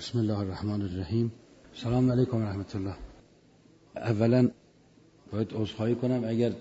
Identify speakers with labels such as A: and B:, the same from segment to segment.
A: بسم الله الرحمن الرحیم. سلام علیکم و رحمت الله. اولا باید عذرخواهی کنم اگر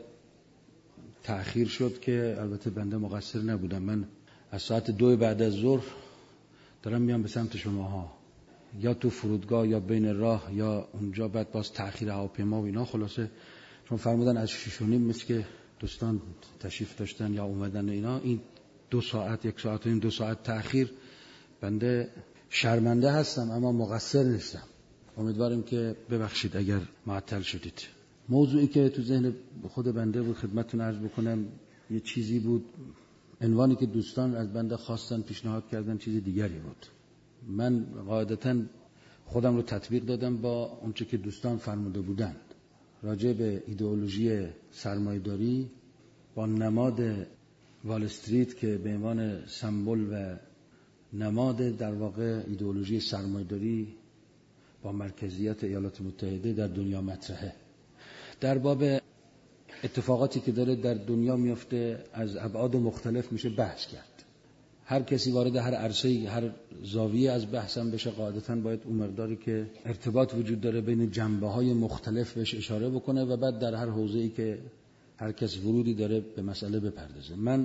A: تأخیر شد که البته بنده مقصر نبودم. من از ساعت 2 بعد از ظهر دارم میام به سمت شماها، یا تو فرودگاه یا بین راه یا اونجا، بعد باز تأخیر هواپیما و اینا. خلاصه چون فرمودن از 6:30 مثل که دوستان تشریف داشتن یا اومدن و اینا، این 2 ساعت 1 ساعت و این 2 ساعت تأخیر، بنده شرمنده هستم اما مقصر نیستم. امیدوارم که ببخشید اگر معطل شدید. موضوعی که تو ذهن خود بنده بود خدمتتون عرض بکنم یه چیزی بود، عنوانی که دوستان از بنده خواستن پیشنهاد کردن چیز دیگری بود. من قاعدتاً خودم رو تطبیق دادم با اونچه که دوستان فرموده بودند راجع به ایدئولوژی سرمایه‌داری با نماد وال استریت که به عنوان سمبل و نماد در واقع ایدئولوژی سرمایه‌داری با مرکزیت ایالات متحده در دنیا مطرحه. در باب اتفاقاتی که داره در دنیا میفته از ابعاد مختلف میشه بحث کرد. هر کسی وارد هر عرصه‌ای، هر زاویه از بحثم بشه، قاعدتاً باید اون مقداری که ارتباط وجود داره بین جنبه‌های مختلف بهش اشاره بکنه و بعد در هر حوزه‌ای که هر کس ورودی داره به مسئله بپردازه. من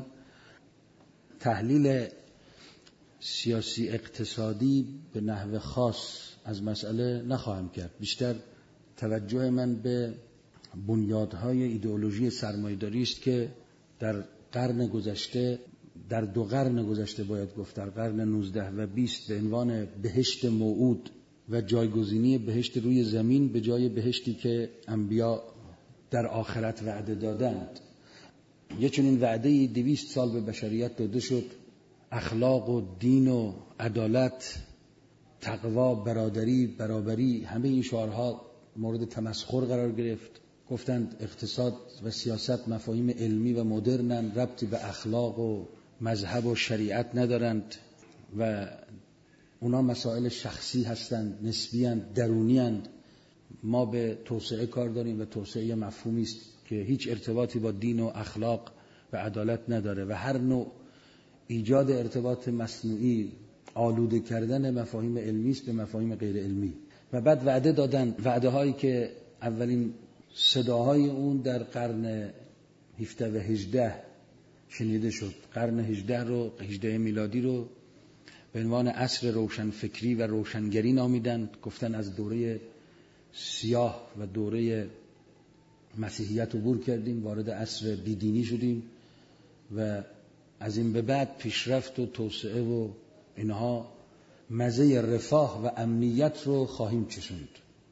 A: تحلیل سیاسی اقتصادی به نحو خاص از مسئله نخواهم کرد. بیشتر توجه من به بنیادهای ایدئولوژی سرمایه‌داری است که در قرن گذشته، در 2 قرن گذشته باید گفت، در قرن 19 و 20 به عنوان بهشت موعود و جایگزینی بهشت روی زمین به جای بهشتی که انبیا در آخرت وعده دادند. یه چنین وعده‌ای 200 سال به بشریت داده شد. اخلاق و دین و عدالت، تقوا، برابری، همه این شعارها مورد تمسخر قرار گرفت. گفتند اقتصاد و سیاست مفاهیم علمی و مدرنند، ربطی به اخلاق و مذهب و شریعت ندارند و اونا مسائل شخصی هستند، نسبی اند، درونی اند. ما به توسعه کار داریم و توسعه مفهومی است که هیچ ارتباطی با دین و اخلاق و عدالت نداره و هر نوع ایجاد ارتباط مصنوعی آلوده کردن مفاهیم علمی است به مفاهیم غیر علمی. و بعد وعده دادن، وعده هایی که اولین صداهای اون در قرن 17 و 18 شنیده شد. قرن 18 میلادی رو به عنوان عصر روشنفکری و روشنگری نامیدند. گفتن از دوره سیاه و دوره مسیحیت عبور کردیم، وارد عصر بیدینی شدیم و از این به بعد پیشرفت و توسعه و اینها مزه رفاه و امنیت رو خواهیم چشوند.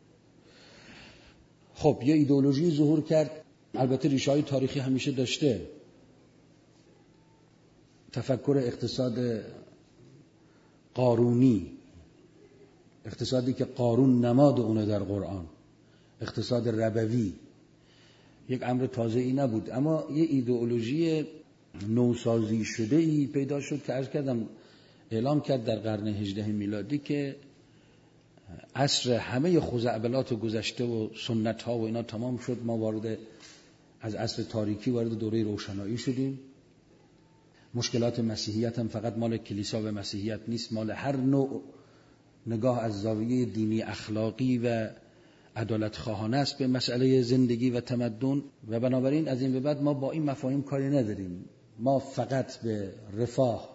A: خب یه ایدئولوژی ظهور کرد، البته ریشه‌های تاریخی همیشه داشته. تفکر اقتصاد قارونی، اقتصادی که قارون نماد اونه در قرآن، اقتصاد ربوی، یک امر تازه‌ای نبود، اما یه ایدئولوژی نوسازی شده ای پیدا شد که عرض کردم اعلام کرد در قرن 18 میلادی که عصر همه خزعبلات گذشته و سنت ها و اینا تمام شد. ما از عصر تاریکی وارد دوره روشنایی شدیم. مشکلات مسیحیت هم فقط مال کلیسا و مسیحیت نیست، مال هر نوع نگاه از زاویه دینی، اخلاقی و عدالت خواهانه است به مسئله زندگی و تمدن. و بنابراین از این به بعد ما با این مفاهیم کاری نداریم. ما فقط به رفاه،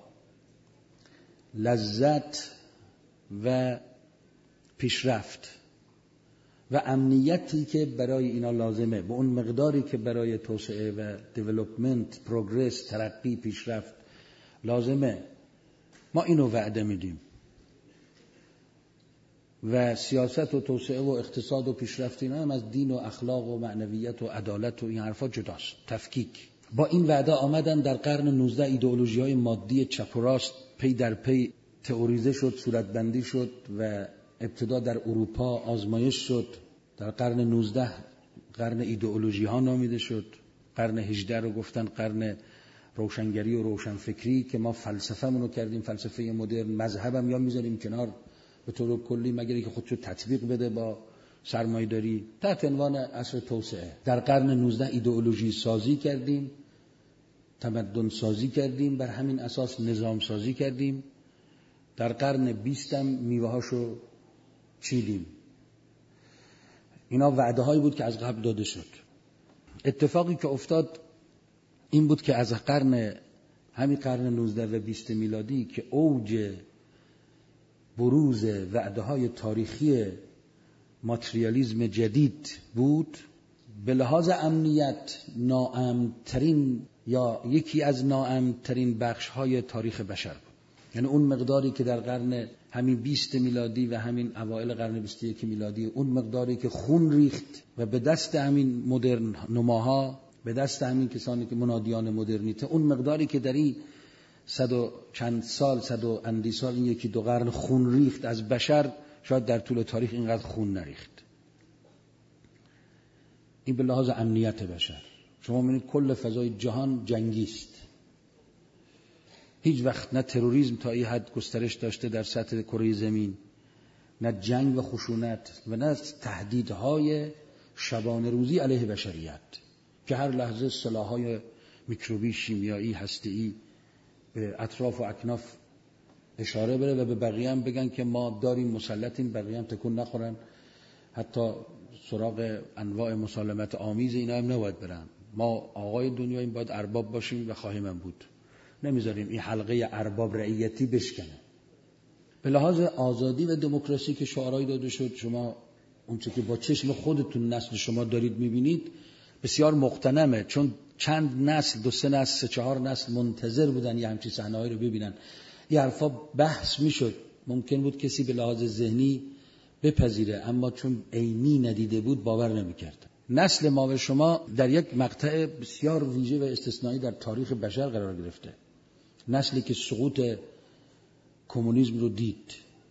A: لذت و پیشرفت و امنیتی که برای اینا لازمه، به اون مقداری که برای توسعه و دیولپمنت، پروگرس، ترقی، پیشرفت لازمه، ما اینو وعده میدیم. و سیاست و توسعه و اقتصاد و پیشرفت اینا هم از دین و اخلاق و معنویت و عدالت و این حرفا جداست. تفکیک. با این وعده آمدن در قرن 19 ایدئولوژی‌های مادی چپ و راست پی در پی تئوریزه شد، صورتبندی شد و ابتدا در اروپا آزمایش شد. در قرن 19 قرن ایدئولوژی ها نامیده شد. قرن 18 رو گفتن قرن روشنگری و روشنفکری که ما فلسفه‌مون رو کردیم فلسفه مدرن. مذهبم یا میذاریم کنار به طور کلی مگر که خودشو تطبیق بده با سرمایه‌داری تحت عنوان عصر توسعه. در قرن 19 ایدئولوژی سازی کردیم، تمدن سازی کردیم، بر همین اساس نظام سازی کردیم در قرن 20 میوه‌هاشو چیدیم. اینا وعده هایی بود که از قبل داده شد. اتفاقی که افتاد این بود که از همین قرن 19 و 20 میلادی که اوج بروز وعده های تاریخی ماتریالیسم جدید بود، به لحاظ امنیت ناامن‌ترین یا یکی از ناامن‌ترین بخش‌های تاریخ بشر بود. یعنی اون مقداری که در قرن همین 20 میلادی و همین اوایل قرن 21 میلادی، اون مقداری که خون ریخت و به دست همین مدرن نماها، به دست همین کسانی که منادیان مدرنیته، اون مقداری که در این 100 و چند سال، 100 و اندی سال، این یکی دو قرن خون ریخت از بشر، شاید در طول تاریخ اینقدر خون نریخت. این به لحاظ امنیت بشر. شما می‌بینید کل فضای جهان جنگی است. هیچ وقت نه تروریسم تا این حد گسترش داشته در سطح کره زمین، نه جنگ و خشونت و نه تهدیدهای شبانه روزی علیه بشریت که هر لحظه سلاح‌های میکروبی، شیمیایی، هسته‌ای به اطراف و اکناف اشاره بره و به بقیه هم بگن که ما داریم مسلطیم، بقیه هم تکون نخورن. حتی سراغ انواع مسالمت آمیز اینا هم نباید برن. ما آقای دنیا این باید ارباب باشیم و خواهیم هم بود. نمیذاریم این حلقه ارباب رعیتی بشکنه. به لحاظ آزادی و دموکراسی که شعارهایی داده شد، شما اون چه که با چشم خودتون نسل شما دارید میبینید بسیار مقتنمه، چون چند نسل، 2-3 نسل، 4 نسل منتظر بودن یه همچین صحنه‌ای رو ببینن. این حرفا بحث میشد، ممکن بود کسی به لحاظ ذهنی بپذیره، اما چون عینی ندیده بود باور نمیکرد. نسل ما و شما در یک مقطع بسیار ویژه و استثنایی در تاریخ بشر قرار گرفته. نسلی که سقوط کمونیسم رو دید،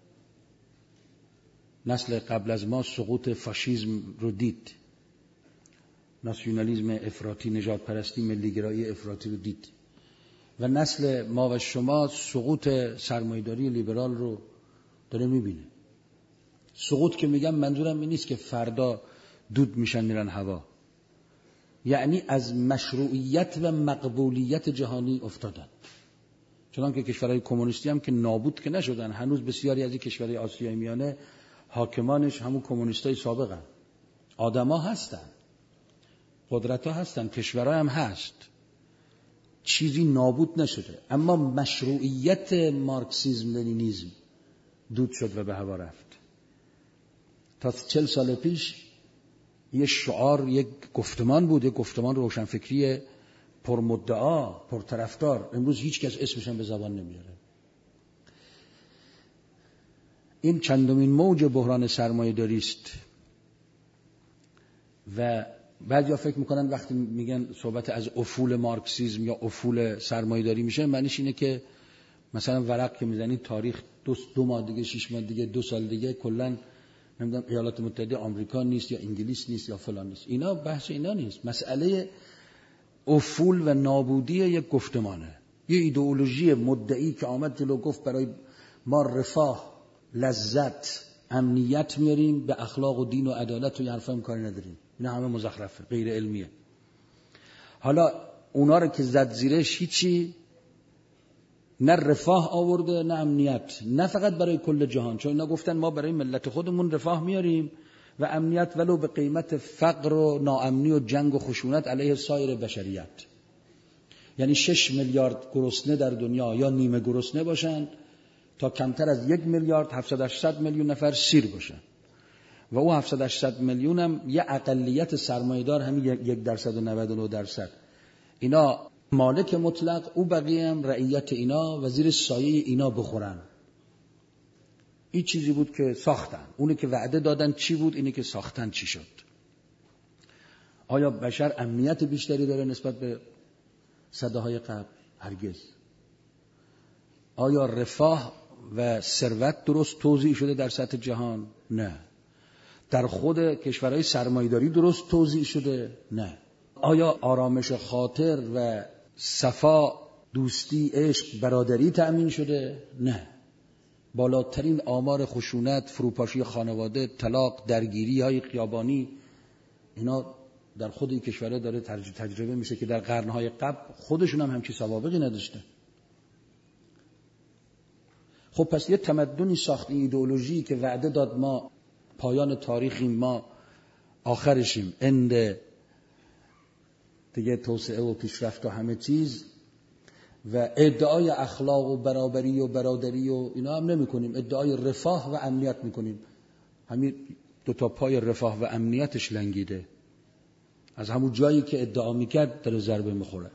A: نسل قبل از ما سقوط فاشیسم رو دید، ناسیونالیسم افراطی، نژاد پرستی، ملیگرایی افراطی رو دید، و نسل ما و شما سقوط سرمایه‌داری لیبرال رو داره میبینه. سقوط که میگم منظورم این نیست که فردا دود میشن میرن هوا، یعنی از مشروعیت و مقبولیت جهانی افتادن. چنان که کشورهای کمونیستی هم که نابود که نشدن، هنوز بسیاری از این کشورهای آسیای میانه حاکمانش همون کمونیستای سابقن. آدما هستن، قدرت‌ها هستن، کشورها هم هست، چیزی نابود نشده، اما مشروعیت مارکسیسم لنینیسم دود شد و به هوا رفت. تا 40 سال پیش یه شعار، یک گفتمان بود، یک گفتمان روشنفکری پرمدعا، پرطرفدار. امروز هیچ کس اسمش هم به زبان نمیاره. این چندمین موج بحران سرمایه‌داری است و بعضیا فکر میکنن وقتی میگن صحبت از افول مارکسیسم یا افول سرمایه‌داری میشه، معنیش اینه که مثلا ورق که میزنید تاریخ 2 ماه دیگه، 6 ماه دیگه، 2 سال دیگه کلا نمیدونم ایالات متحده آمریکا نیست یا انگلیس نیست یا فلان نیست. اینا بحث اینا نیست. مسئله افول و نابودی یک گفتمانه، یه ایدئولوژی مدعی که آمد جلو گفت برای ما رفاه، لذت، امنیت میاریم، به اخلاق و دین و عدالت و این حرفا هم کاری نداریم. اینا همه مزخرفه، غیر علمیه. حالا اونا رو که زد زیرش هیچی، نه رفاه آورده نه امنیت، نه فقط برای کل جهان، چون اینا گفتن ما برای ملت خودمون رفاه میاریم و امنیت ولو به قیمت فقر و ناامنی و جنگ و خشونت علیه سایر بشریت. یعنی 6 میلیارد گرسنه در دنیا یا نیمه گرسنه باشن تا کمتر از 1 میلیارد 700 میلیون نفر سیر باشن، و او 700 میلیون هم یه اقلیت سرمایه‌دار، همین 1.99%. اینا مالک مطلق، او بقیه هم رعیت اینا و زیر سایه اینا بخورن. این چیزی بود که ساختن. اونی که وعده دادن چی بود، اینی که ساختن چی شد. آیا بشر امنیت بیشتری داره نسبت به سده‌های قبل؟ هرگز. آیا رفاه و ثروت درست توزیع شده در سطح جهان؟ نه. در خود کشورهای سرمایه‌داری درست توزیع شده؟ نه. آیا آرامش خاطر و صفا، دوستی، عشق، برادری تأمین شده؟ نه. بالاترین آمار خشونت، فروپاشی خانواده، طلاق، درگیری های خیابانی، اینا در خود این کشورها داره تجربه میشه که در قرنهای قبل خودشون هم همچین سوابقی نداشته. خب پس یه تمدنی ساخت، ایدئولوژی که وعده داد ما پایان تاریخیم، ما آخرشیم، اند دیگه توسعه و پیشرفت و همه چیز، و ادعای اخلاق و برابری و برادری و اینا هم نمی کنیم، ادعای رفاه و امنیت می کنیم. همین دو تا پای رفاه و امنیتش لنگیده، از همون جایی که ادعا میکرد داره ضربه میخوره.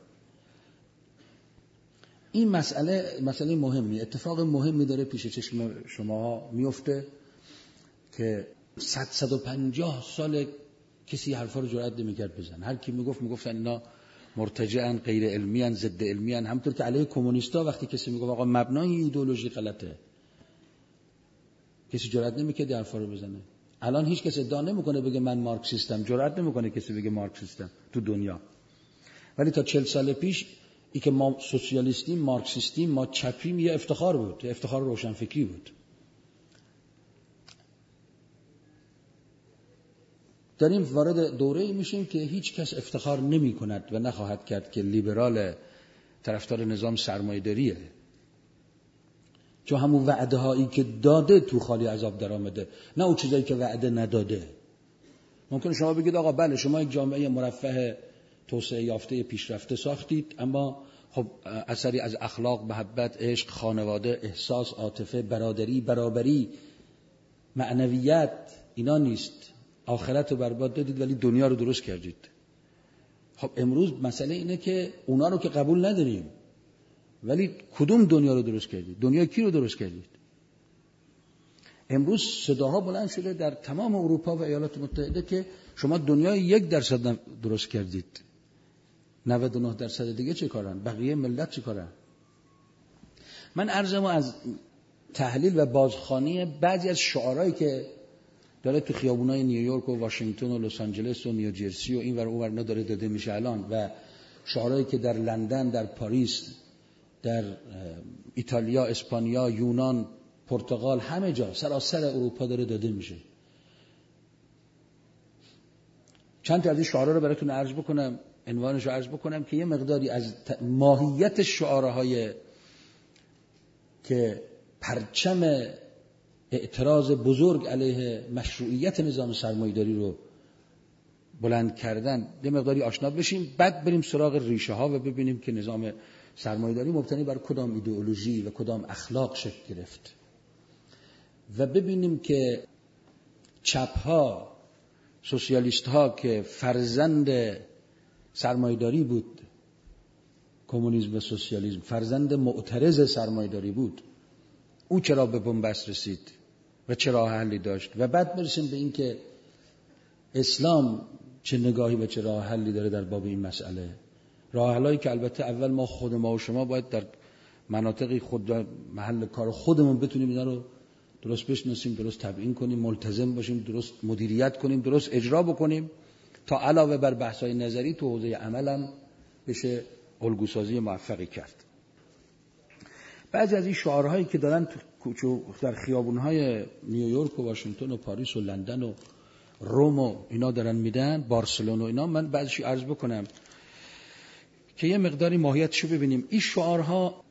A: این مسئله مهمی، اتفاق مهمی داره پیش چشم شما میفته که 150 سال کسی حرفا رو جرئت نمیکرد بزن. هر کی میگفتن اینا مرتجعن، غیر علمیان، ضد علمیان. همونطور که علیه کمونیستا وقتی کسی میگفت آقا مبنای ایدئولوژی غلطه، کسی جرئت نمیکرد حرفا رو بزنه. الان هیچ کس ادعا نمیکنه بگه من مارکسیستم، جرئت نمیکنه کسی بگه مارکسیستم تو دنیا. ولی تا 40 سال پیش ای که ما سوسیالیستیم، مارکسیستیم، ما چپیم، یه افتخار بود، یه افتخار روشنفکری بود. داریم وارد دوره‌ای میشیم که هیچ کس افتخار نمی کند و نخواهد کرد که لیبرال طرفدار نظام سرمایه‌داریه، چون همون وعده هایی که داده تو خالی عذاب در آمده، نه اون چیزایی که وعده نداده. ممکنه شما بگید آقا بله شما یک جامعه مرفه توسعه یافته پیشرفته ساختید، اما خب اثری از اخلاق، محبت، عشق، خانواده، احساس، عاطفه، برادری، برابری، معنویت اینا نیست. آخرت رو برباد دادید ولی دنیا رو درست کردید. خب امروز مسئله اینه که اونا رو که قبول نداریم، ولی کدوم دنیا رو درست کردید؟ دنیا کی رو درست کردید؟ امروز صداها بلند شده در تمام اروپا و ایالات متحده که شما دنیای 1% درست کردید، 99% دیگه چه کارن؟ بقیه ملت چه کارن؟ من عرضمو از تحلیل و بازخوانی بعضی از شعارهایی که داره تو خیابونای نیویورک و واشنگتن و لس آنجلس و نیوجرسی و این ور اون ور داره داده میشه الان، و شعارهایی که در لندن، در پاریس، در ایتالیا، اسپانیا، یونان، پرتغال، همه جا سراسر اروپا داره داده میشه. چند تا از این شعارها رو براتون عرض بکنم، عنوانش رو عرض بکنم که یه مقداری از ماهیت شعارهای که پرچم اعتراض بزرگ علیه مشروعیت نظام سرمایه‌داری رو بلند کردن یه مقداری آشنا بشیم، بعد بریم سراغ ریشه ها و ببینیم که نظام سرمایه‌داری مبتنی بر کدام ایدئولوژی و کدام اخلاق شکل گرفت، و ببینیم که چپ ها، سوسیالیست ها که فرزند سرمایه‌داری بود، کمونیسم و سوسیالیسم فرزند معترض سرمایه‌داری بود، او چرا به بنبست رسید و چه راه حلی داشت، و بعد برسیم به این که اسلام چه نگاهی و چه راه حلی داره در باب این مسئله. راه حلایی که البته اول ما و شما باید در مناطقی خود محل کار خودمون بتونیم اینا رو درست بشناسیم، درست تبیین کنیم، ملتزم باشیم، درست مدیریت کنیم، درست اجرا بکنیم، تا علاوه بر بحث‌های نظری تو حوزه عملم بشه الگوسازی موفقی کرد. بعضی از این شعارهایی که دارن در خیابون‌های نیویورک و واشنگتن و پاریس و لندن و روم و اینا دارن میدن، بارسلون و اینا، من بعضیش عرض بکنم که یه مقداری ماهیتشو ببینیم. این شعارها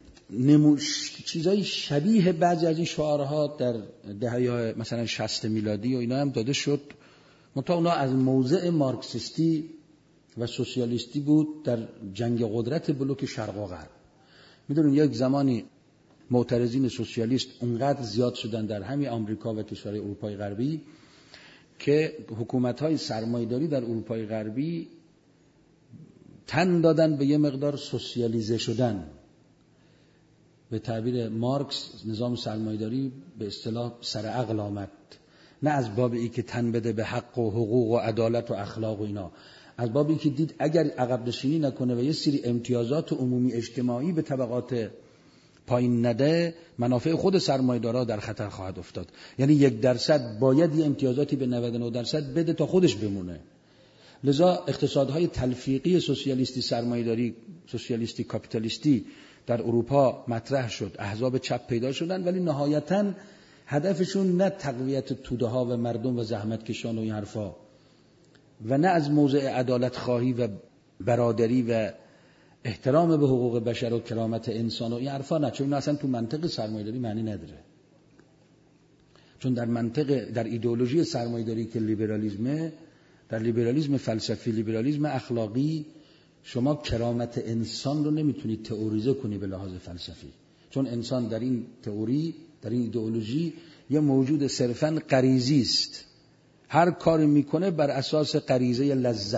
A: چیزای شبیه بعضی از این شعارها در دهه‌های مثلا 60 میلادی و اینا هم داده شد، منتها اونا از موضع مارکسیستی و سوسیالیستی بود در جنگ قدرت بلوک شرق و غرب. میدونین یک زمانی معترضین سوسیالیست اونقدر زیاد شدن در همین آمریکا و کشورهای اروپای غربی که حکومت‌های سرمایه‌داری در اروپای غربی تن دادن به یه مقدار سوسیالیزه شدن. به تعبیر مارکس نظام سرمایه‌داری به اصطلاح سر عقل آمد، نه از باب این که تن بده به حق و حقوق و عدالت و اخلاق و اینا، از باب این که دید اگر عقب نشینی نکنه و یه سری امتیازات عمومی اجتماعی به طبقات پایین نده، منافع خود سرمایه‌دارا در خطر خواهد افتاد. یعنی 1% باید یه امتیازاتی به 99% بده تا خودش بمونه. لذا اقتصادهای تلفیقی سوسیالیستی سرمایه‌داری، سوسیالیستی کاپیتالیستی در اروپا مطرح شد، احزاب چپ پیدا شدن، ولی نهایتاً هدفشون نه تقویت توده ها و مردم و زحمت کشان و این حرفا، و نه از موضع عدالت خواهی و برادری و احترام به حقوق بشر و کرامت انسان و این حرفا نه، چون اصلا تو منطق سرمایه‌داری معنی نداره. چون در ایدئولوژی سرمایه‌داری که لیبرالیسمه، در لیبرالیسم فلسفی، لیبرالیسم اخلاقی، شما کرامت انسان رو نمیتونید تئوریزه کنی به لحاظ فلسفی، چون انسان در این تئوری، در این ایدئولوژی یه موجود صرفاً غریزی است. هر کاری میکنه بر اساس غریزه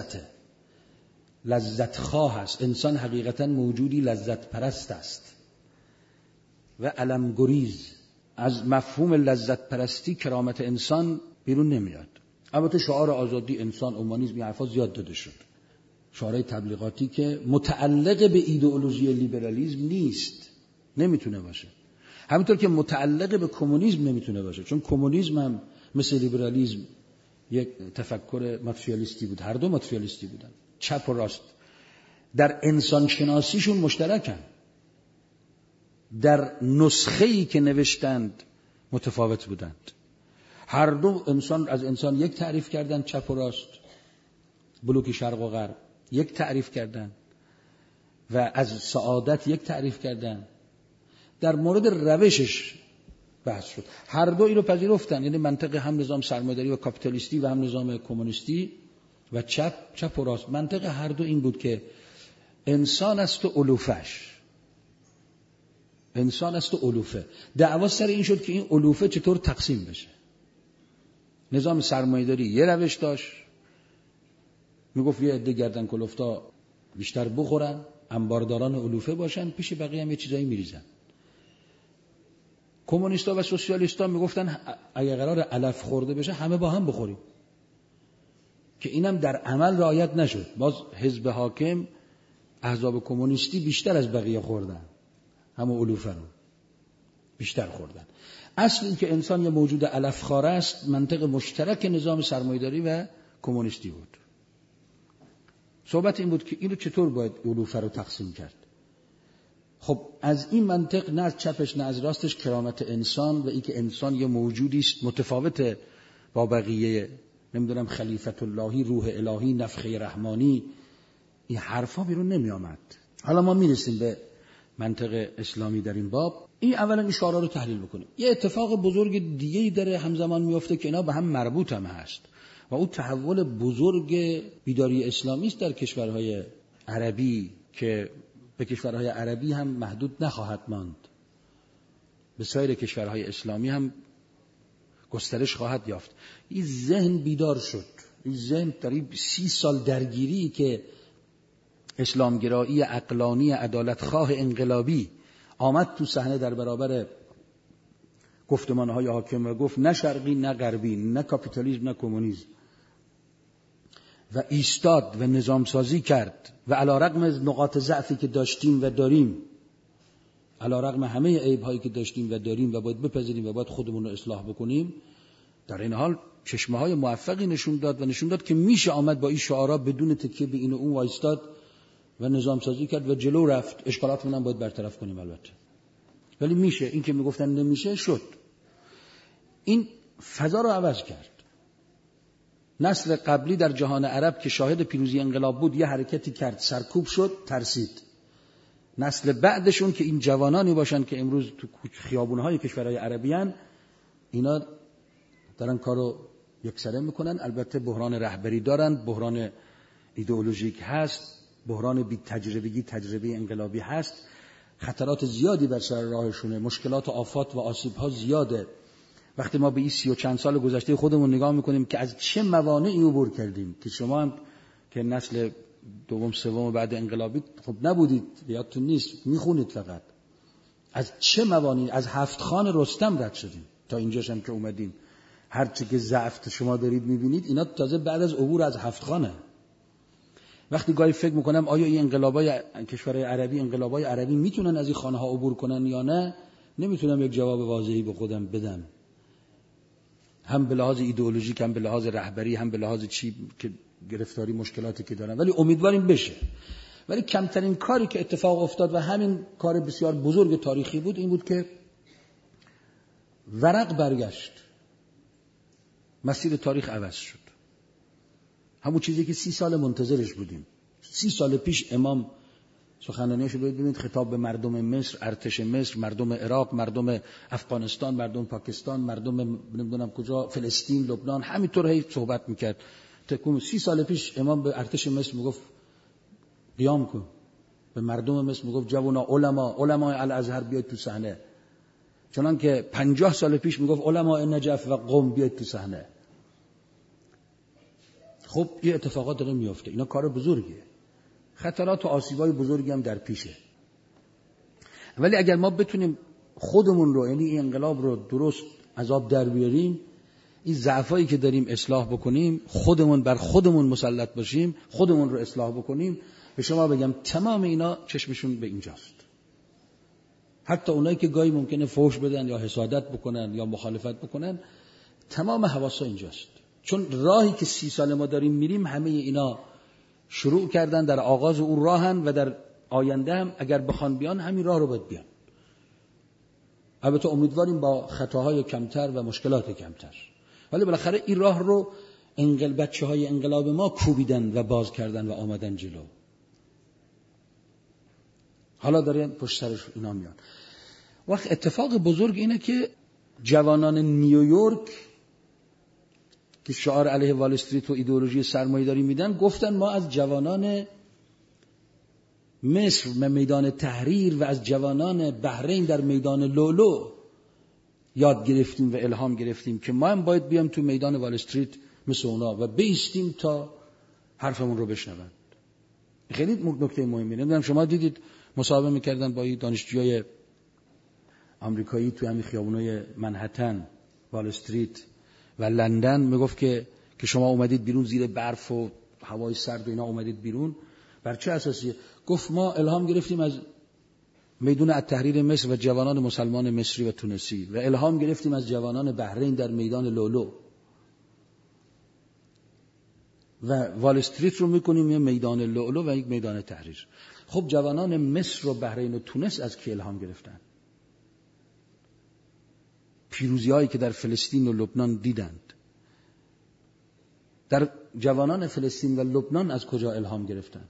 A: لذت خواه است. انسان حقیقتاً موجودی لذت پرست است و علم گریز. از مفهوم لذت پرستی کرامت انسان بیرون نمیاد. البته شعار آزادی، انسان، اومانیسم، این حرفا زیاد داده شد، شعارهای تبلیغاتی که متعلق به ایدئولوژی لیبرالیسم نیست، نمیتونه باشه. همینطور که متعلق به کمونیسم نمیتونه باشه، چون کمونیسم هم مثل لیبرالیسم یک تفکر ماتریالیستی بود. هر دو ماتریالیستی بودن، چپ و راست. در انسان شناسیشون مشترکن، در نسخه‌ای که نوشتند متفاوت بودند. هر دو از انسان یک تعریف کردن، چپ و راست، بلوک شرق و غرب یک تعریف کردن و از سعادت یک تعریف کردن. در مورد روشش بحث شد. هر دو اینو پذیرفتن، یعنی منطق هم نظام سرمایه‌داری و کاپیتالیستی و هم نظام کمونیستی و چپ و راست. منطق هر دو این بود که انسان است و الوفش، انسان است و الوفه. دعوا سر این شد که این الوفه چطور تقسیم بشه. نظام سرمایه‌داری یه روش داشت، میگفت یه عده گردن کلفتا بیشتر بخورن، انبارداران الوفه باشن، پیش بقیه هم یه چیزایی میریزن. کمونیستا و سوسیالیستا میگفتن اگه قرار علف خورده بشه همه با هم بخوریم، که اینم در عمل رعایت نشد. باز حزب حاکم، احزاب کمونیستی بیشتر از بقیه خوردن، همه علوفه رو بیشتر خوردن. اصل این که انسان یه موجود علف خواره است منطق مشترک نظام سرمایه‌داری و کمونیستی بود. صحبت این بود که اینو چطور باید علوفه رو تقسیم کرد. خب از این منطق، نه از چپش نه از راستش، کرامت انسان و این که انسان یه موجودی است متفاوت با بقیه، نمیدونم خلیفت اللهی، روح الهی، نفخه رحمانی، این حرفا بیرون نمی آمد. حالا ما میرسیم به منطق اسلامی در این باب. این اولا این شعارا رو تحلیل بکنیم. یه اتفاق بزرگ دیگه‌ای داره همزمان میفته که اینا به هم مربوط هم هست و اون تحول بزرگ بیداری اسلامی است در کشورهای عربی که به کشورهای عربی هم محدود نخواهد ماند، به سایر کشورهای اسلامی هم گسترش خواهد یافت. این ذهن بیدار شد. این ذهن در 30 سال درگیری که اسلامگرایی عقلانی عدالتخواه انقلابی آمد تو صحنه در برابر گفتمانهای حاکم و گفت نه شرقی نه غربی، نه کاپیتالیسم نه کمونیسم، و ایستاد و نظام سازی کرد و علی رغم نقاط ضعفی که داشتیم و داریم، علی رغم همه عیب‌هایی که داشتیم و داریم و باید بپذیریم و باید خودمون رو اصلاح بکنیم، در این حال چشمه‌های موفقی نشون داد که میشه آمد با این شعارا بدون تکیه به این و اون وایستاد و نظام سازی کرد و جلو رفت. اشکالاتمون هم باید برطرف کنیم البته، ولی میشه. این که میگفتن نمیشه شد. این فضا رو عوض کرد. نسل قبلی در جهان عرب که شاهد پیروزی انقلاب بود یه حرکتی کرد، سرکوب شد، ترسید. نسل بعدشون که این جوانانی باشن که امروز تو خیابونهای کشورهای عربی هن، اینا دارن کارو یکسره میکنن. البته بحران رهبری دارن، بحران ایدئولوژیک هست، بحران بی تجربگی، تجربه انقلابی هست، خطرات زیادی بر سر راهشونه، مشکلات و آفات و آسیب‌ها زیاده. وقتی ما به این 30 و چند سال گذشته خودمون نگاه میکنیم که از چه موانعی عبور کردیم، که شما هم که نسل دوم سوم بعد انقلابی خب نبودید، یادتون نیست، میخونید فقط از چه موانعی، از 7 خان رستم رد شدیم تا اینجاش هم که اومدیم. هر چه که ضعف شما دارید میبینید اینا تازه بعد از عبور از 7 خانه. وقتی گاهی فکر میکنم آیا این انقلابای کشورهای عربی، انقلابای عربی میتونن از این خانه ها عبور کنن یا نه، نمیتونم یک جواب واضحی به خودم بدم، هم به لحاظ ایدئولوژیک، هم به لحاظ رهبری، هم به لحاظ چی که گرفتاری مشکلاتی که دارن، ولی امیدواریم بشه. ولی کمترین کاری که اتفاق افتاد و همین کار بسیار بزرگ تاریخی بود این بود که ورق برگشت، مسیر تاریخ عوض شد. همون چیزی که 30 سال منتظرش بودیم. 30 سال پیش امام سخنرانیاشو ببینید، خطاب به مردم مصر، ارتش مصر، مردم عراق، مردم افغانستان، مردم پاکستان، مردم نمیدونم کجا، فلسطین، لبنان، همینطور هی صحبت میکرد. تکون 30 سال پیش امام به ارتش مصر میگفت قیام کن، به مردم مصر میگفت جوونا علماء الازهر بیاید تو صحنه، چنان که 50 سال پیش میگفت علماء نجف و قم بیاید تو صحنه. خب این اتفاقات داره میفته، اینا کار بزرگیه، خطرات و آسیبای بزرگی هم در پیشه. ولی اگر ما بتونیم خودمون رو، یعنی این انقلاب رو درست از آب در بیاریم، این ضعفایی که داریم اصلاح بکنیم، خودمون بر خودمون مسلط باشیم، خودمون رو اصلاح بکنیم، به شما بگم تمام اینا چشمشون به اینجاست. حتی اونایی که گاهی ممکنه فحش بدن یا حسادت بکنن یا مخالفت بکنن، تمام حواسا اینجاست. چون راهی که 30 سال ما داریم میریم، همه اینا شروع کردن، در آغاز اون راهن و در آینده هم اگر بخوان بیان همین راه رو باید بیان. البته امیدواریم با خطاهای کمتر و مشکلات کمتر، ولی بالاخره این راه رو بچه‌های انقلاب ما کوبیدن و باز کردن و آمدن جلو. حالا داره پشت سرش اینا میان. وقت اتفاق بزرگ اینه که جوانان نیویورک که شعار علیه وال استریت و ایدئولوژی سرمایه‌داری میدن، گفتن ما از جوانان مصر و میدان تحریر و از جوانان بحرین در میدان لولو یاد گرفتیم و الهام گرفتیم که ما هم باید بیام تو میدان وال استریت مثل اونا و بیستیم تا حرفمون رو بشنون. خیلی نکته مهمه. نمیدونم شما دیدید مصاحبه میکردن با دانشجوی آمریکایی تو همین خیابونای منهتن، وال استریت و لندن، میگفت که شما اومدید بیرون زیر برف و هوای سرد و اینا اومدید بیرون، بر چه اساسیه؟ گفت ما الهام گرفتیم از میدان التحریر مصر و جوانان مسلمان مصری و تونسی و الهام گرفتیم از جوانان بحرین در میدان لولو و وال استریت رو میکنیم یه میدان لولو و یک میدان تحریر. خب جوانان مصر و بحرین و تونس از کی الهام گرفتن؟ پیروزی هایی که در فلسطین و لبنان دیدند. در جوانان فلسطین و لبنان از کجا الهام گرفتن؟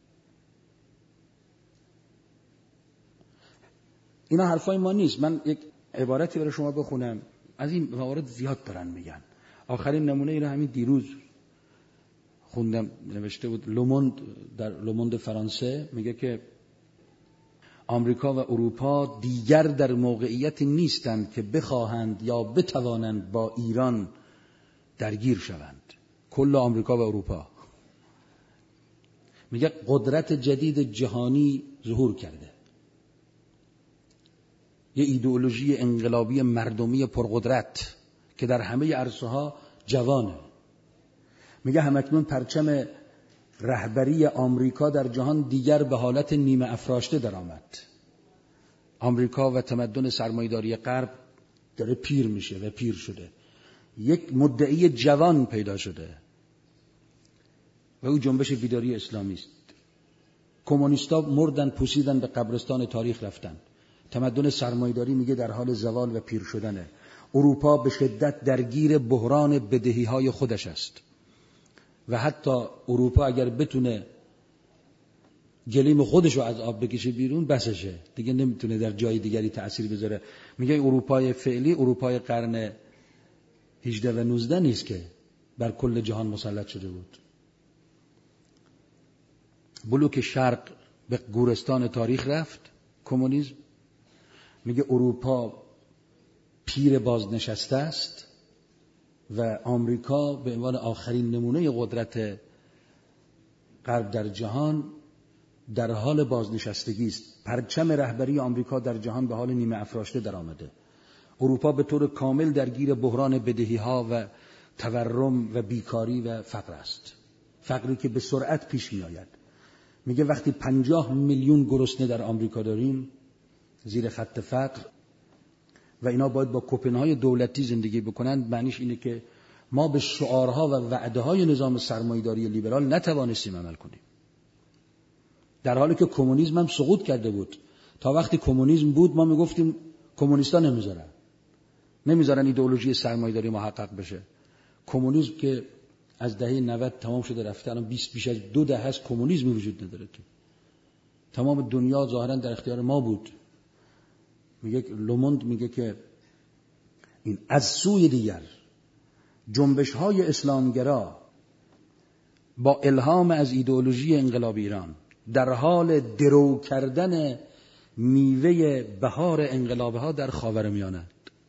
A: اینا حرفای ما نیست. من یک عبارتی برای شما بخونم، از این موارد زیاد دارن میگن. آخرین نمونه این همین دیروز خوندم، نوشته بود لوموند در لوموند فرانسه، میگه که آمریکا و اروپا دیگر در موقعیت نیستند که بخواهند یا بتوانند با ایران درگیر شوند. کل آمریکا و اروپا، میگه قدرت جدید جهانی ظهور کرده، یه ایدئولوژی انقلابی مردمی پرقدرت که در همه عرصه‌ها جوانه. میگه همکنون پرچم رهبری آمریکا در جهان دیگر به حالت نیمه افراشته در آمد. آمریکا و تمدن سرمایه‌داری غرب داره پیر میشه و پیر شده. یک مدعی جوان پیدا شده و او جنبش بیداری اسلامی است. کمونیستا مردن، پوسیدن، به قبرستان تاریخ رفتن. تمدن سرمایه‌داری میگه در حال زوال و پیر شدنه. اروپا به شدت درگیر بحران بدهی‌های خودش است و حتی اروپا اگر بتونه گلیم خودشو از آب بکشه بیرون بسشه، دیگه نمیتونه در جای دیگری تأثیر بذاره. میگه اروپای فعلی اروپای قرن 18 و 19 نیست که بر کل جهان مسلط شده بود. بلوک شرق به گورستان تاریخ رفت، کمونیسم. میگه اروپا پیر بازنشسته است و آمریکا به عنوان آخرین نمونه قدرت غرب در جهان در حال بازنشستگی است. پرچم رهبری آمریکا در جهان به حال نیمه افراشته در آمده. اروپا به طور کامل درگیر بحران بدهی‌ها و تورم و بیکاری و فقر است. فقری که به سرعت پیش می‌آید. میگه وقتی 50 میلیون گرسنه در آمریکا داریم زیر خط فقر و اینا باید با کوپن‌های دولتی زندگی بکنن، معنیش اینه که ما به شعارها و وعده‌های نظام سرمایه‌داری لیبرال نتوانستیم عمل کنیم. در حالی که کمونیسم هم سقوط کرده بود. تا وقتی کمونیسم بود ما میگفتیم کمونیستا نمیذارن ایدئولوژی سرمایه‌داری محقق بشه. کمونیسم که از دهه 90 تمام شده رفته، الان بیش از 2 دهه است کمونیسمی وجود نداره. تمام دنیا ظاهرا در اختیار ما بود. میگه لوموند میگه که این از سوی دیگر جنبش‌های اسلامگرا با الهام از ایدئولوژی انقلاب ایران در حال درو کردن میوه بهار انقلابها در خاورمیانه.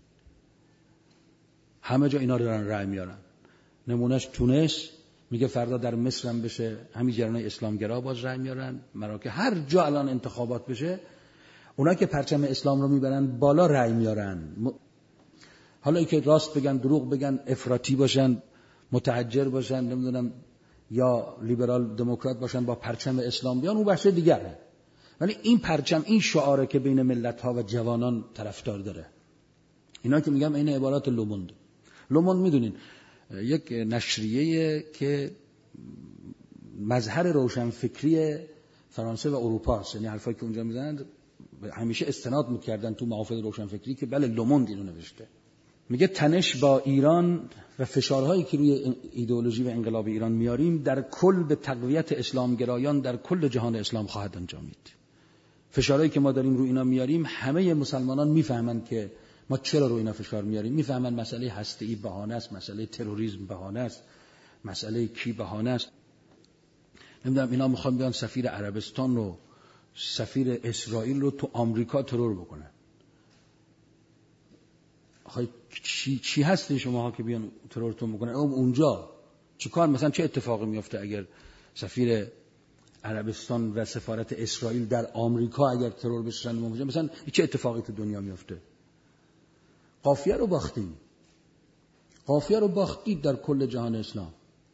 A: همه جا اینا رو دارن رأی میارن. نمونهش تونس، میگه فردا در مصر هم بشه همین جریانای اسلامگرا باز رأی میارن. مراکش، هر جا الان انتخابات بشه اونا که پرچم اسلام رو میبرن بالا رأی میارن. حالا اینکه راست بگن دروغ بگن، افراطی باشن، متحجر باشن، نمیدونم یا لیبرال دموکرات باشن با پرچم اسلام بیان، اون بحث دیگره. ولی این پرچم، این شعاره که بین ملت‌ها و جوانان طرفدار داره. اینا که میگم این عبارات لوموند. لوموند میدونین یک نشریه که مظهر روشنفکری فرانسه و اروپا است. یعنی حرفایی که اونجا میزنن همیشه استناد میکردن تو محافل روشنفکری که بله لوموند اینو نوشته. میگه تنش با ایران و فشارهایی که روی ایدئولوژی و انقلاب ایران میاریم در کل به تقویت اسلامگرایان در کل جهان اسلام خواهد انجامید. فشارهایی که ما داریم روی اینا میاریم، همه مسلمانان میفهمن که ما چرا روی اینا فشار میاریم. میفهمن مسئله هسته‌ای بهانه است، مسئله تروریسم بهانه است، مسئله کی بهانه است. نمیدونم اینا میخوان بیان سفیر عربستان رو، سفیر اسرائیل رو تو آمریکا ترور بکنن. آخه چی هستین شماها که بیان ترورتون بکنن؟ اونجا چیکار، مثلا چه اتفاقی میفته اگر سفیر عربستان و سفارت اسرائیل در آمریکا اگر ترور بشن، مثلا چه اتفاقی تو دنیا میفته؟ قافیه رو باختیم. قافیه رو باختید در کل جهان اسلام.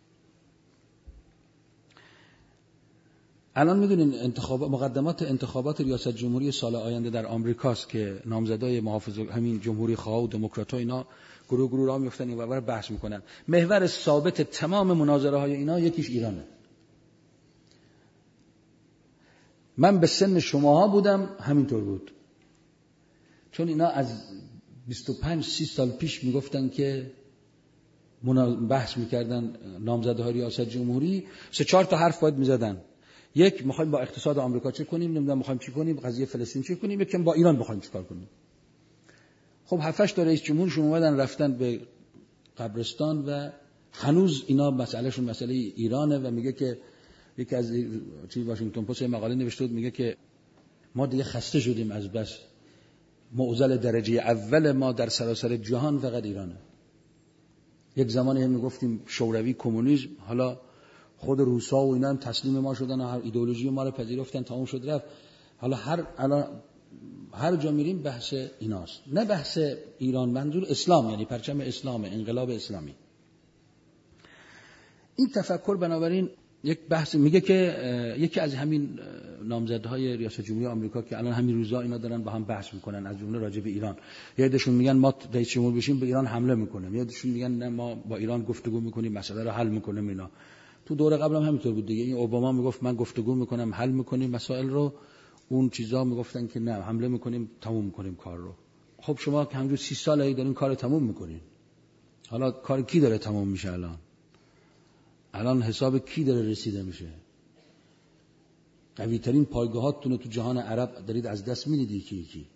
A: الان میدونین مقدمات انتخابات ریاست جمهوری سال آینده در آمریکاست که نامزدای محافظ همین جمهوری خواه و دموکرات‌ها اینا گروه راه میافتن این ور بحث میکنن. محور ثابت تمام مناظره های اینا یکیش ایرانه. من به سن شماها بودم همینطور بود. چون اینا از 25-30 سال پیش میگفتن که بحث میکردن نامزدهای ریاست جمهوری 3-4 تا حرف باید میزدن. یک، میخوایم با اقتصاد آمریکا چه کنیم، نمیدونم میخوایم چی کنیم، قضیه فلسطین چه کنیم، یکم با ایران میخوایم چیکار کنیم. خب 7-8 تا رئیس جمهورشون اومدن رفتن به قبرستان و هنوز اینا مسئلهشون مسئله ایرانه. و میگه که یکی از واشنگتن پست مقاله نوشته بود، میگه که ما دیگه خسته شدیم از بس معضل درجه اول ما در سراسر جهان فقط ایرانه. یک زمانی هم میگفتیم شوروی کمونیسم، حالا خود روسا و اینا هم تسلیم ما شدن و هر ایدئولوژی ما رو پذیرفتن، تمام شد رفت. حالا هر جا میریم بحث ایناست، نه بحث ایران. منظور اسلام، یعنی پرچم اسلام، انقلاب اسلامی. این تفکر بنابراین یک بحث. میگه که یکی از همین نامزدهای ریاست جمهوری آمریکا که الان همین روزا اینا دارن با هم بحث میکنن، از جمله راجع به ایران. یه عدهشون میگن ما رئیس جمهور بشیم به ایران حمله میکنیم، یه عدهشون میگن نه ما با ایران گفتگو میکنیم مسئله رو حل میکنیم. اینا تو دوره قبل هم همینطور بود دیگه. این اوباما میگفت من گفتگو میکنم حل میکنیم مسائل رو، اون چیزا میگفتن که نه حمله میکنیم تموم میکنیم کار رو. خب شما که همینجور 30 ساله دارین کار تموم میکنین. حالا کار کی داره تموم میشه؟ الان حساب کی داره رسیده میشه؟ قوی ترین پایگاهاتون رو تو جهان عرب دارید از دست میدید یکی.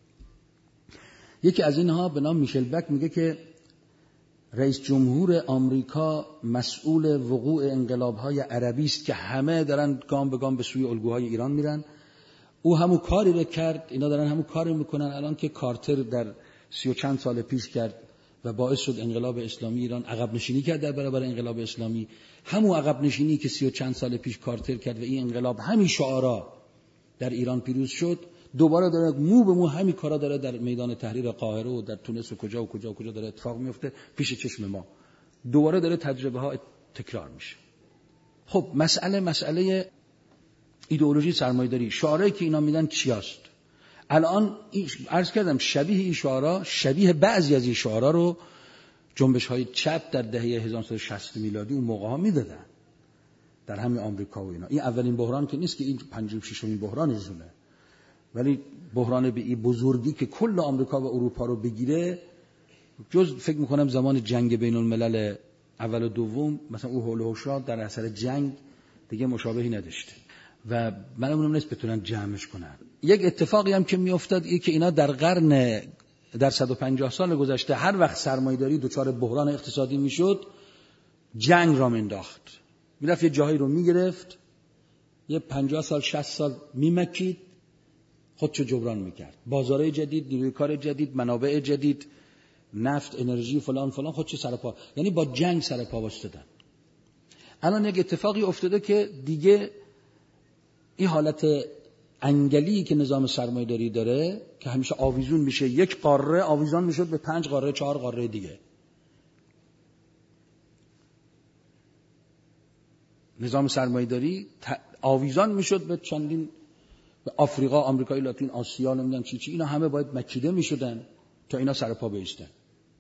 A: یکی از اینها به نام میشل بک میگه که رئیس جمهور آمریکا مسئول وقوع انقلاب‌های عربی است که همه دارن گام به گام به سوی الگوهای ایران میرن. او همون کاری رو کرد، اینا دارن همون کاری میکنن الان که کارتر در 30 و چند سال پیش کرد و باعث شد انقلاب اسلامی ایران عقب نشینی کرد در برابر انقلاب اسلامی. همون عقب نشینی که 30 و چند سال پیش کارتر کرد و این انقلاب همین شعارا در ایران پیروز شد، دوباره داره مو به مو همین کارا داره در میدان تحریر قاهره و در تونس و کجا داره اتفاق میفته پیش چشم ما. دوباره داره تجربه ها تکرار میشه. خب مسئله ایدئولوژی سرمایه‌داری، شعارهایی که اینا میدن چیاست؟ الان عرض کردم شبیه این شعارا، شبیه بعضی از این شعارا رو جنبش‌های چپ در دهه 1960 میلادی اون موقع‌ها میدادن در همین آمریکا و اینا. این اولین بحران که نیست، که این 5-6مین بحرانشونه، ولی بحران به این بزرگی که کل آمریکا و اروپا رو بگیره، جز فکر میکنم زمان جنگ بین الملل اول و دوم، مثلا او هول و هوشا در اثر جنگ دیگه مشابهی نداشته. و معلوم نیست بتونن جمعش کنن. یک اتفاقی هم که میافتاد این که اینا در 150 سال گذشته هر وقت سرمایه‌داری دچار بحران اقتصادی میشد جنگ را انداخت، میرفت یه جایی رو میگرفت، یه 50 سال 60 سال میمکید، خودشو جبران میکرد، بازارهای جدید، نیروی کار جدید، منابع جدید، نفت، انرژی، فلان فلان، خودشو سرپا، یعنی با جنگ سرپا وایستادن. الان یک اتفاقی افتاده که دیگه این حالت انگلی که نظام سرمایه‌داری داره که همیشه آویزون میشه، یک قاره آویزان میشد به 5 قاره 4 قاره دیگه. نظام سرمایه‌داری آویزان میشد به چندین، به آفریقا، آمریکای لاتین، آسیا، نمیدونم چی، اینا همه باید مکیده میشدن تا اینا سرپا بایستن.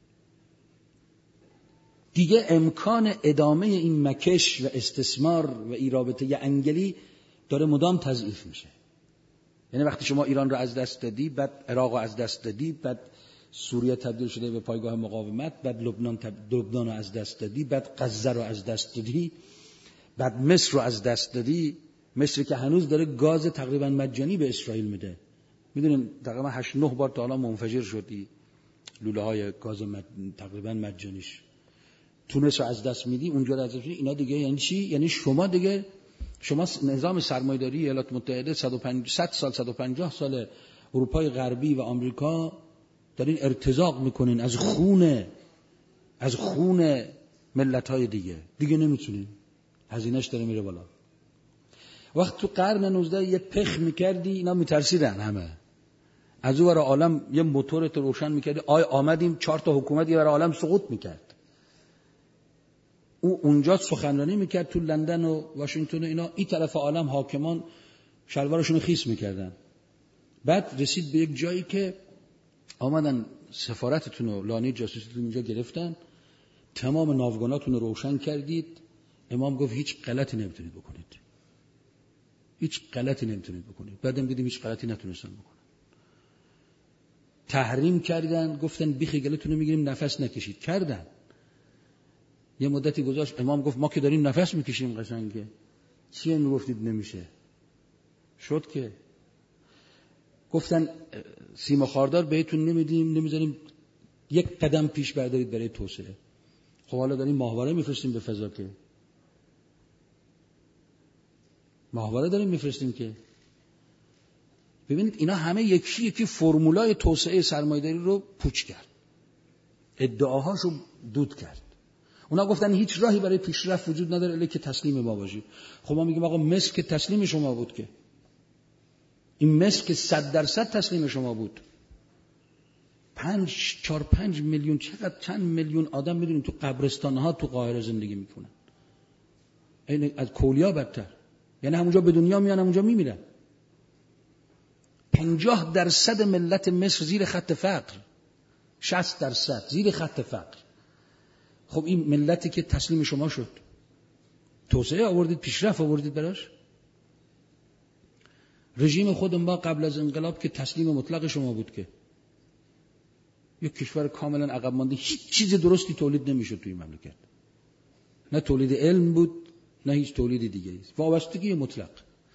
A: دیگه امکان ادامه این مکش و استثمار و این رابطه انگلی داره مدام تضعیف میشه. یعنی وقتی شما ایران رو از دست دادی، بعد عراق رو از دست دادی، بعد سوریه تبدیل شده به پایگاه مقاومت، بعد لبنان رو از دست دادی، بعد غزه رو از دست دادی، بعد مصر رو از دست دادی. مصر که هنوز داره گاز تقریبا مجانی به اسرائیل میده، میدونین تقریبا 8-9 بار تا حالا منفجر شدی لوله های گاز تقریبا مجانیش. تونس رو از دست میدی، اونجا رو از دست میدی. اینا دیگه یعنی چی؟ یعنی شما دیگه، شما نظام سرمایه‌داری ایالات متحده 100 سال 150 سال اروپای غربی و آمریکا دارین ارتزاق میکنین از خون ملت‌های دیگه نمیتونین، هزینه‌اش داره میره بالا. وقت تو قرن 19 یه پخ میکردی، اینا میترسیدن همه از اون ور عالم، یه موتورت روشن میکردی، آمدیم 4 تا حکومت یه ور عالم سقوط میکرد. اونجا سخنرانی میکرد تو لندن و واشنگتن و اینا، این طرف عالم حاکمان شلوارشون خیس میکردن. بعد رسید به یک جایی که آمدن سفارتتون و لانه جاسوسیتون اینجا گرفتن، تمام ناوگاناتون رو روشن کردید. امام گفت هیچ غلطی نمیتونید بکنید، هیچ غلطی نمیتونید بکنید. بعدم دیدیم هیچ غلطی نتونستن بکنن. تحریم کردن، گفتن بیخی گلتون رو میگیریم، نفس نکشید. کردن. یه مدتی گذاشت، امام گفت ما که داریم نفس میکشیم قشنگه، چیه میگفتید نمیشه؟ شد که گفتن سیم خاردار بهتون نمیدیم، نمیذاریم یک قدم پیش بردارید برای توسعه. خب حالا داریم ماهواره میفرستیم به فضا، که ماهواره داریم میفرستیم که. ببینید اینا همه یکی فرمولای توسعه سرمایه‌داری رو پوچ کرد، ادعاهاشو دود کرد. اونا گفتن هیچ راهی برای پیشرفت وجود نداره الا که تسلیم ما باشید. خب ما میگیم آقا مصر که تسلیم شما بود، که این مصر که 100% تسلیم شما بود. 4-5 میلیون، چند میلیون آدم میدونید تو قبرستان‌ها تو قاهره زندگی میکنن، این از کولیا بدتر. یعنی همونجا به دنیا میان، همونجا میمیرن. 50% ملت مصر زیر خط فقر، 60% زیر خط فقر. خب این ملتی که تسلیم شما شد، توسعه آوردید، پیشرفت آوردید براش. رژیم خود ما قبل از انقلاب که تسلیم مطلق شما بود، که یک کشور کاملا عقب مانده، هیچ چیز درستی تولید نمیشد توی مملکت، نه تولید علم بود نه هیچ تولید دیگه ای، وابستگی مطلق.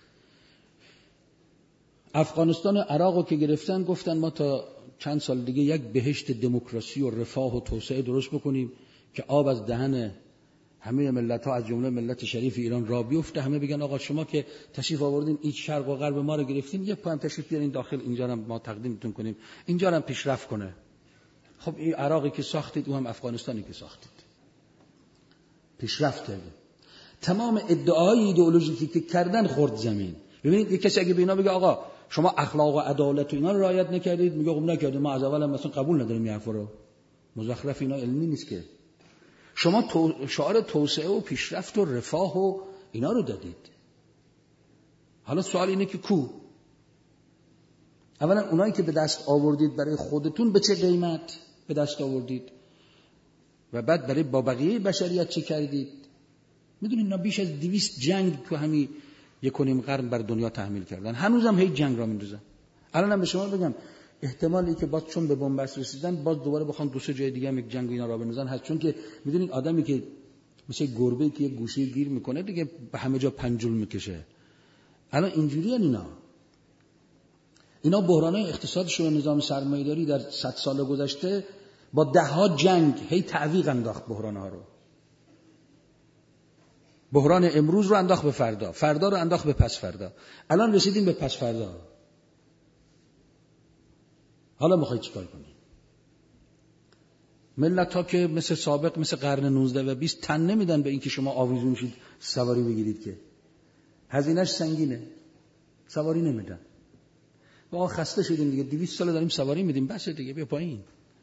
A: افغانستان و عراق که گرفتن، گفتن ما تا چند سال دیگه یک بهشت دموکراسی و رفاه و توسعه درست بکنیم که آب از دهن همه ملت‌ها از جمله ملت شریف ایران را بیفته. همه بگن آقا شما که تشریف آوردین این شرق و غرب ما رو گرفتین، یک پا هم تشریف بیارین داخل، اینجا هم ما تقدیمتون کنیم، اینجا هم پیشرفت کنه. خب این عراقی که ساختید، او هم افغانستانی که ساختید، پیشرفت کرده. تمام ادعاهای ایدئولوژیکی که کردن خورد زمین. ببینید یک کسی اگه به اینا بگه آقا شما اخلاق و عدالت و اینا رو رعایت نکردید، میگه خب نکردیم، ما از اول هم مثلا قبول نداریم این حرفا رو. مزخرف، اینا علمی نیست که. شما شعار توسعه و پیشرفت و رفاه و اینا رو دادید. حالا سوال اینه که کو؟ اولا اونایی که به دست آوردید برای خودتون به چه قیمت به دست آوردید؟ و بعد برای با بقیه بشریت چه کردید؟ میدونید اینا بیش از 200 جنگ تو همین 1.5 قرن بر دنیا تحمیل کردن، هنوزم هیچ جنگ را میندازن. الانم به شما بگم احتمالی که باز چون به بنبست رسیدن باز دوباره بخوان 2-3 جای دیگه هم یک جنگ اینا را بندازن هست، چون که میدونید آدمی که مثل گربه‌ای که یک گوشه گیر میکنه دیگه به همه جا پنجول میکشه. الان اینجوری اینا بحران‌های اقتصادشون و نظام سرمایه‌داری در 100 سال گذشته با ده‌ها جنگ هی تعویق انداخت بحران‌ها رو. بحران امروز رو انداخت به فردا، فردا رو انداخت به پس فردا. الان رسیدیم به پس فردا. حالا میخوای چیکار کنی؟ ملت‌ها که مثل سابق، مثل قرن 19 و 20 تن نمیدن به این که شما آویزون شید سواری بگیرید، که هزینه‌اش سنگینه، سواری نمیدن. ما خسته شدیم دیگه، 200 سال داریم سواری میدیم، بس دیگه بیا پایین.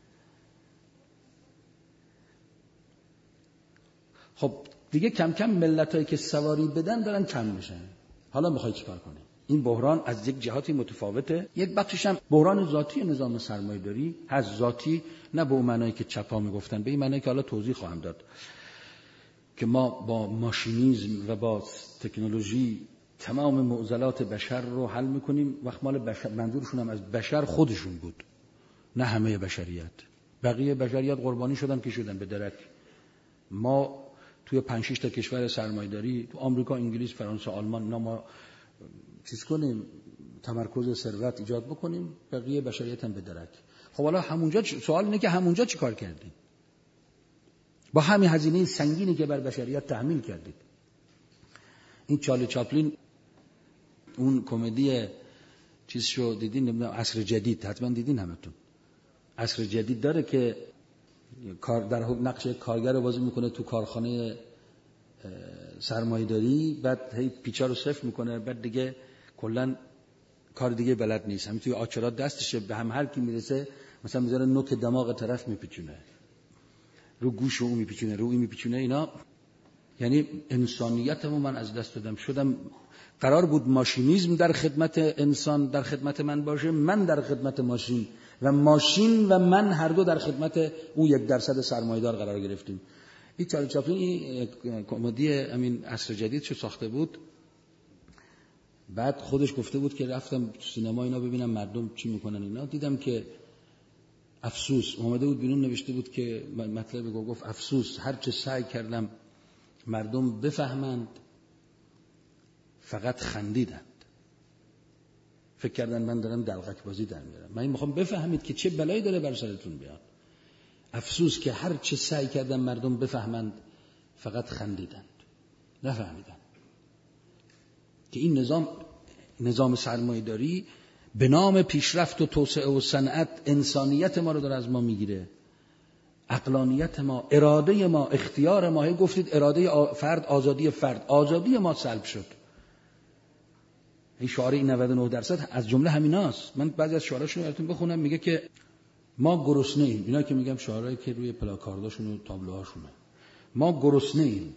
A: خب دیگه کم کم ملتایی که سواری بدن دارن کم میشن. حالا میخوای چیکار کنی؟ این بحران از یک جهاتی متفاوته. یک بخشش هم بحران ذاتی نظام سرمایه‌داری هست. ذاتی نه به اون معنایی که چپا میگفتن، به این معنایی که حالا توضیح خواهم داد، که ما با ماشینیزم و با تکنولوژی تمام معضلات بشر رو حل میکنیم. وقت مال بشر منظورشون هم از بشر خودشون بود، نه همه بشریت. بقیه بشریت قربانی شدن که شدن به درک. ما توی 5-6 تا کشور سرمایه‌داری، تو آمریکا، انگلیس، فرانسه، آلمان، ما چیز کنیم، تمرکز ثروت ایجاد بکنیم، بقیه بشریت هم به درک. خب حالا همونجا سوال اینه که همونجا چی کار کردیم؟ با همین هزینه سنگینی که بر بشریت تحمیل کردید. این چارلی چاپلین اون کمدی چیز شو دیدین، نمیدونم، عصر جدید، حتما دیدین همتون. عصر جدید داره که در نقش کارگر رو بازی میکنه تو کارخانه سرمایه‌داری، بعد هی پیچا رو صفر میکنه، بعد دیگه کلا کار دیگه بلد نیست. همین توی آچرات دستشه، به هم هر کی میرسه مثلا میذاره نوک دماغ طرف میپیچونه، رو گوش اون میپیچونه، رو این میپیچونه. اینا یعنی انسانیتمو من از دست دادم، شدم قرار بود ماشینیزم در خدمت انسان، در خدمت من باشه، من در خدمت ماشین و ماشین و من هر دو در خدمت اون 1% سرمایه‌دار قرار گرفتیم. این چارلی چاپلین این کمدی همین عصر جدید چه ساخته بود. بعد خودش گفته بود که رفتم تو سینما اینا ببینم مردم چی میکنن. اینا دیدم که افسوس، اومده بود بیرون نوشته بود که مطلب گفت افسوس، هر چه سعی کردم مردم بفهمند فقط خندیدند. فکر کردن من دارم دلقک بازی در میارم. من میخوام بفهمید که چه بلایی داره بر سرتون بیاد. افسوس که هر چه سعی کردم مردم بفهمند فقط خندیدند، نفهمیدند که این نظام سرمایه‌داری به نام پیشرفت و توسعه و صنعت انسانیت ما رو داره از ما میگیره، عقلانیت ما، اراده ما، اختیار ما. گفتید اراده فرد، آزادی ما سلب شد. این شعار 99% از جمله همیناست. من بعضی از شعاراشون براتون بخونم. میگه که ما گرسنه ایم. اینا که میگم شعارهایی که روی پلاکارداشون و تابلوهاشونه. ما گرسنه ایم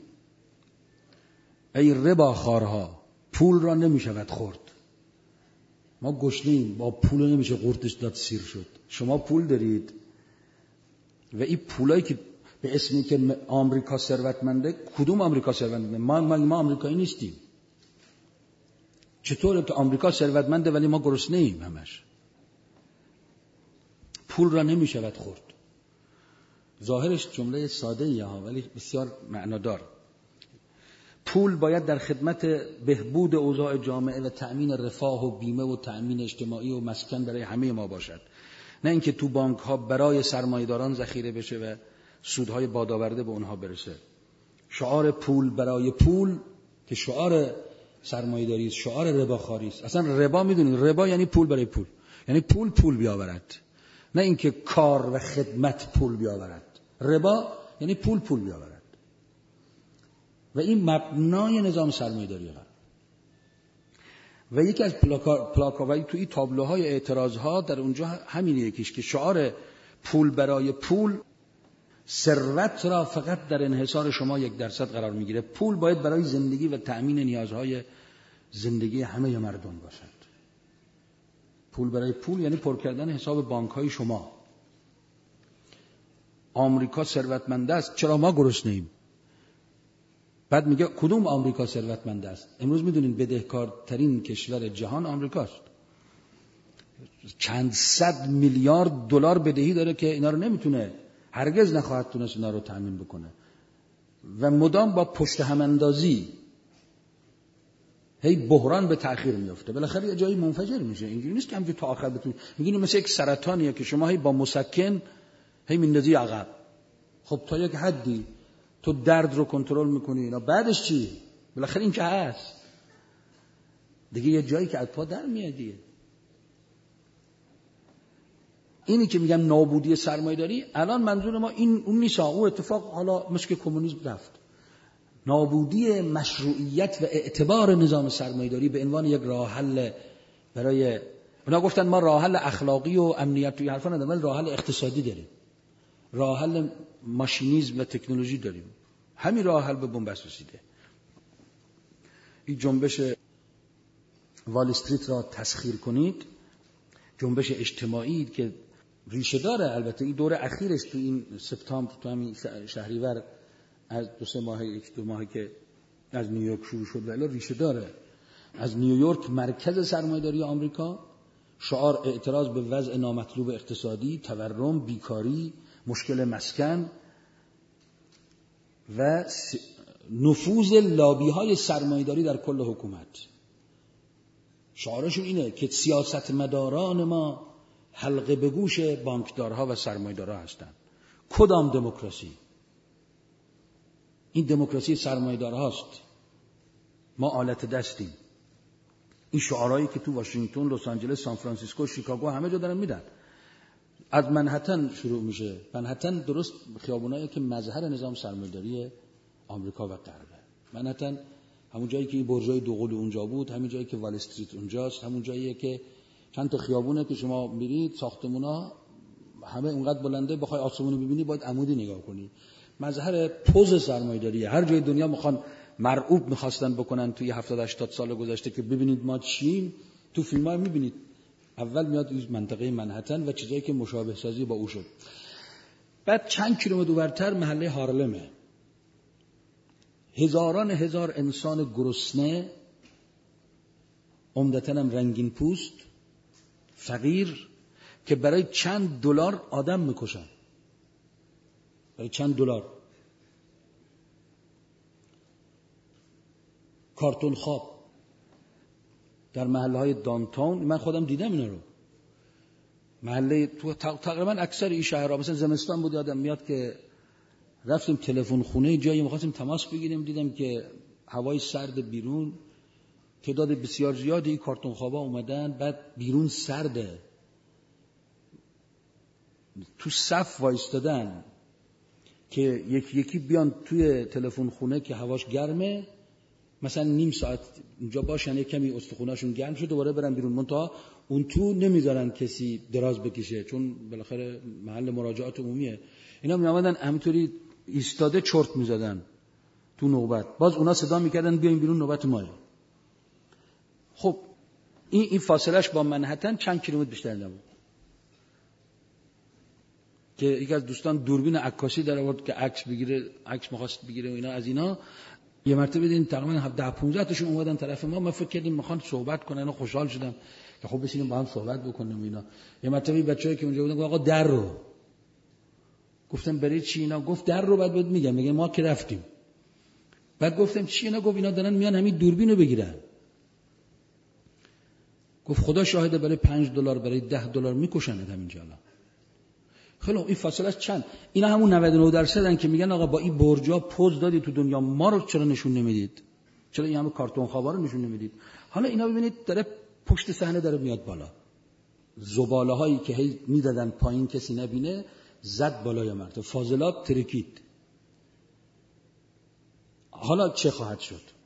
A: ای رباخوارها، پول را نمیشود خورد. ما گشنه ایم، با پول نمیشه قورتش داد سیر شد. شما پول دارید و این پولایی که به اسمی که آمریکا ثروتمنده، کدوم آمریکا ثروتمنده؟ ما آمریکایی نیستیم. چطوره که آمریکا ثروتمنده ولی ما گرسنه ایم همش؟ پول را نمیشود خورد. ظاهرش جمله ساده‌ایه ها، ولی بسیار معنادار. پول باید در خدمت بهبود اوضاع جامعه و تأمین رفاه و بیمه و تأمین اجتماعی و مسکن برای همه ما باشد، نه اینکه تو بانک ها برای سرمایه‌داران ذخیره بشه و سودهای بادآورده به اونها برسه. شعار پول برای پول که شعار سرمایه‌داری است، شعار رباخواری است. اصلا ربا، میدونید ربا یعنی پول برای پول، یعنی پول بیاورد، نه اینکه کار و خدمت پول بیاورد. ربا یعنی پول بیاورد و این مبنای نظام سرمایه‌داری قرار. و یکی از پلاکاوی توی تابلوهای اعتراضها در اونجا همین یکیش که شعار پول برای پول ثروت را فقط در انحصار شما 1% قرار میگیره. پول باید برای زندگی و تأمین نیازهای زندگی همه مردم باشد. پول برای پول یعنی پر کردن حساب بانک‌های شما. آمریکا ثروتمند است، چرا ما گرسنه‌ایم؟ بعد میگه کدوم آمریکا ثروتمند است؟ امروز میدونین بدهکارترین کشور جهان آمریکاست. چند صد میلیارد دلار بدهی داره که اینا رو نمیتونه، هرگز نخواهد تونست اینا رو تامین بکنه و مدام با پشت هم اندازی، هی بحران به تأخیر میفته، بالاخره یه جایی منفجر میشه. اینجوری نیست که همینجوری تا آخر بتون میگین مثل یک سرطانیه که شما هی با مسکن هی میندازی عقب. خب تا یک حدی تو درد رو کنترل میکنی اینا، بعدش چی؟ بالاخره این که هست دیگه یه جایی که از پا در میاد دیگه. اینی که میگم نابودی سرمایه‌داری، الان منظور ما این اون نیست، اون اتفاق حالا مثل که کمونیسم رفت. نابودی مشروعیت و اعتبار نظام سرمایه‌داری به عنوان یک راه حل برای اونا گفتن ما راه حل اخلاقی و امنیت توی حرفا نداریم، ولی راه حل اقتصادی داریم، راه حل ماشینیسم و تکنولوژی داریم. همین راه حل به بنبست رسیده. این جنبش وال استریت را تسخیر کنید، جنبش اجتماعی که ریشه داره، البته این دور اخیرش تو این سپتامبر تو همین شهریور از 2-3 ماه 1-2 ماهی که از نیویورک شروع شد ولی ریشه داره. از نیویورک مرکز سرمایه‌داری آمریکا، شعار اعتراض به وضع نامطلوب اقتصادی، تورم، بیکاری، مشکل مسکن و نفوذ لابی‌های سرمایه‌داری در کل حکومت. شعارشون اینه که سیاستمداران ما حلقه به گوش بانکدارها و سرمایه‌دارها هستند. کدام دموکراسی؟ این دموکراسی سرمایه‌دارهاست، ما آلت دستیم. این شعارهایی که تو واشنگتن، لس آنجلس، سان فرانسیسکو، شیکاگو همه جا دارن میدن. از منهتن شروع میشه. منهتن درست خیابونایی که مظهر نظام سرمایه‌داری آمریکا و غربه. منهتن همون جایی که برجای دوقلو اونجا بود، همین جایی که وال استریت اونجاست، همون جاییه که چند تا خیابونه که شما میرید ساختمونا همه اونقدر بلنده، بخوای آسمون رو ببینی باید عمودی نگاه کنی. مظهر پوز سرمایه‌داریه. هر جای دنیا مرعوب می‌خواستن بکنن توی 70-80 سال گذشته که ببینید ما چیم، تو فیلم‌ها می‌بینید. اول میاد این منطقه منهتن و چیزایی که مشابه سازی با او شد. بعد چند کیلومتر اونورتر محله هارلمه. هزاران هزار انسان گرسنه، عمدتاً هم رنگین پوست، فقیر، که برای چند دلار آدم میکشن. برای چند دلار. کارتون خواب در محله‌های دانتاون، من خودم دیدم اینا رو. محله تو تقریبا اکثر این شهرها، مثلا زمستان بود یادم میاد که رفتیم تلفن خونه جایی می‌خواستیم تماس بگیریم، دیدم که هوای سرد بیرون، تعداد بسیار زیادی این کارتون خوابا اومدن، بعد بیرون سرده، تو صف وایستادن که یکی بیان توی تلفن خونه که هواش گرمه، مثلا نیم ساعت اونجا باشن، یک کمی استخوناشون گرم شد دوباره برن بیرون. منتها اون تو نمیذارن کسی دراز بکشه چون بالاخره محل مراجعات عمومیه. اینا میامدن همینطوری ایستاده چرت میزدن تو نوبت، باز اونا صدا میکردن بیاین بیرون نوبت ماه. خب این فاصلهش با منهتن چند کیلومتر بیشتر نبود که یکی از دوستان دوربین عکاسی در آورد که عکس می‌خواست بگیره و اینا. از اینا یه مرتبه دیدیم تقریبا 10-15 تاشون اومدن طرف ما فکر کردیم میخوان صحبت کنن و خوشحال شدم که خب بشینیم با هم صحبت بکنیم و اینا. یه مرتبه بچه‌ای که اونجا بودن گفت آقا در رو. گفتم برای چی اینا؟ گفت در رو بعد میگم ما که رفتیم. بعد گفتم چی اینا؟ گفت اینا دارن میان همین دوربین رو بگیرن. گفت خدا شاهده برای $5 برای $10 میکشنت همینجا. خیلی این فاصله چند؟ اینا همون 99% که میگن آقا با این برجا پوز دادی تو دنیا، ما رو چرا نشون نمیدید؟ چرا این همه کارتون خوابا رو نشون نمیدید؟ حالا اینا ببینید داره پشت صحنه داره میاد بالا. زباله هایی که هی میدادن پایین کسی نبینه زد بالای مرد. فاضلاب ترکید. حالا چه خواهد شد؟